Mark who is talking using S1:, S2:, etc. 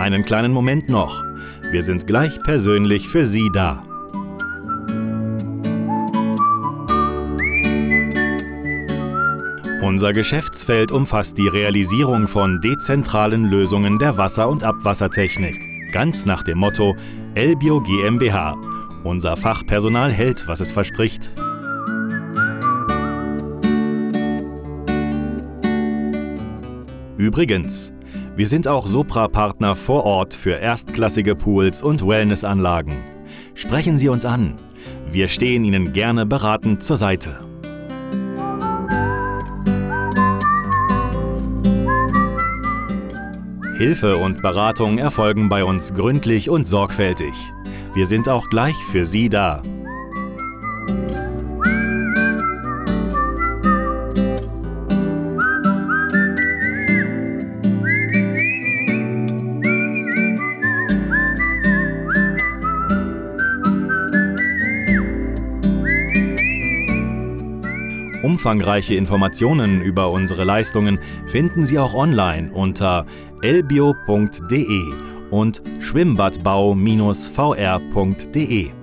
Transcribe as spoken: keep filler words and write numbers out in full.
S1: Einen kleinen Moment noch. Wir sind gleich persönlich für Sie da. Unser Geschäftsfeld umfasst die Realisierung von dezentralen Lösungen der Wasser- und Abwassertechnik. Ganz nach dem Motto Elbio GmbH. Unser Fachpersonal hält, was es verspricht. Übrigens, wir sind auch Sopra-Partner vor Ort für erstklassige Pools und Wellnessanlagen. Sprechen Sie uns an. Wir stehen Ihnen gerne beratend zur Seite. Hilfe und Beratung erfolgen bei uns gründlich und sorgfältig. Wir sind auch gleich für Sie da. Umfangreiche Informationen über unsere Leistungen finden Sie auch online unter elbio punkt de und schwimmbadbau Bindestrich v r punkt de.